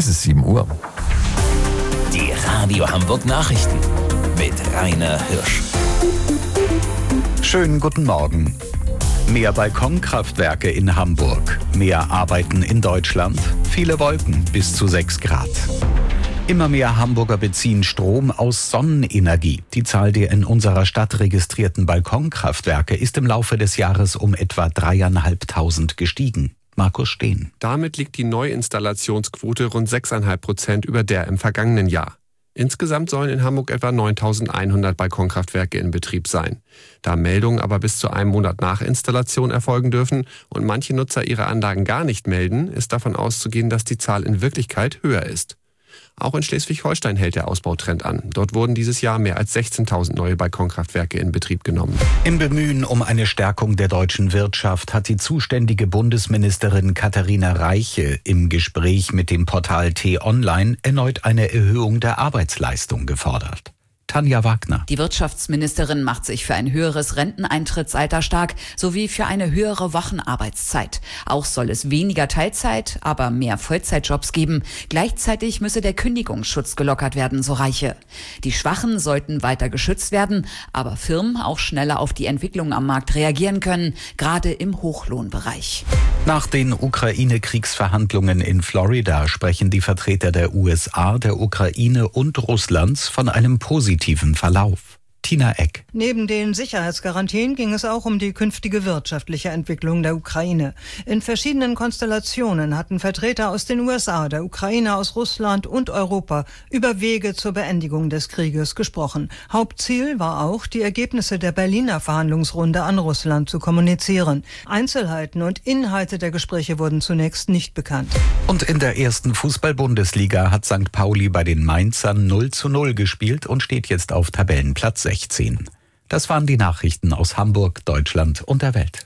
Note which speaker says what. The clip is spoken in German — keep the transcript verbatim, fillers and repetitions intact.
Speaker 1: Es ist sieben Uhr.
Speaker 2: Die Radio Hamburg Nachrichten mit Rainer Hirsch.
Speaker 3: Schönen guten Morgen. Mehr Balkonkraftwerke in Hamburg, mehr Arbeiten in Deutschland, viele Wolken bis zu sechs Grad. Immer mehr Hamburger beziehen Strom aus Sonnenenergie. Die Zahl der in unserer Stadt registrierten Balkonkraftwerke ist im Laufe des Jahres um etwa dreieinhalbtausend gestiegen. Markus Steen.
Speaker 4: Damit liegt die Neuinstallationsquote rund sechseinhalb Prozent über der im vergangenen Jahr. Insgesamt sollen in Hamburg etwa neuntausendeinhundert Balkonkraftwerke in Betrieb sein. Da Meldungen aber bis zu einem Monat nach Installation erfolgen dürfen und manche Nutzer ihre Anlagen gar nicht melden, ist davon auszugehen, dass die Zahl in Wirklichkeit höher ist. Auch in Schleswig-Holstein hält der Ausbautrend an. Dort wurden dieses Jahr mehr als sechzehntausend neue Balkonkraftwerke in Betrieb genommen.
Speaker 3: Im Bemühen um eine Stärkung der deutschen Wirtschaft hat die zuständige Bundesministerin Katharina Reiche im Gespräch mit dem Portal T-Online erneut eine Erhöhung der Arbeitsleistung gefordert. Tanja Wagner.
Speaker 5: Die Wirtschaftsministerin macht sich für ein höheres Renteneintrittsalter stark, sowie für eine höhere Wochenarbeitszeit. Auch soll es weniger Teilzeit, aber mehr Vollzeitjobs geben. Gleichzeitig müsse der Kündigungsschutz gelockert werden, so Reiche. Die Schwachen sollten weiter geschützt werden, aber Firmen auch schneller auf die Entwicklung am Markt reagieren können, gerade im Hochlohnbereich.
Speaker 3: Nach den Ukraine-Kriegsverhandlungen in Florida sprechen die Vertreter der U S A, der Ukraine und Russlands von einem positiven Verlauf. Tina Eck.
Speaker 6: Neben den Sicherheitsgarantien ging es auch um die künftige wirtschaftliche Entwicklung der Ukraine. In verschiedenen Konstellationen hatten Vertreter aus den U S A, der Ukraine, aus Russland und Europa über Wege zur Beendigung des Krieges gesprochen. Hauptziel war auch, die Ergebnisse der Berliner Verhandlungsrunde an Russland zu kommunizieren. Einzelheiten und Inhalte der Gespräche wurden zunächst nicht bekannt.
Speaker 3: Und in der ersten Fußball-Bundesliga hat Sankt Pauli bei den Mainzern null zu null gespielt und steht jetzt auf Tabellenplatz sechzehn. Das waren die Nachrichten aus Hamburg, Deutschland und der Welt.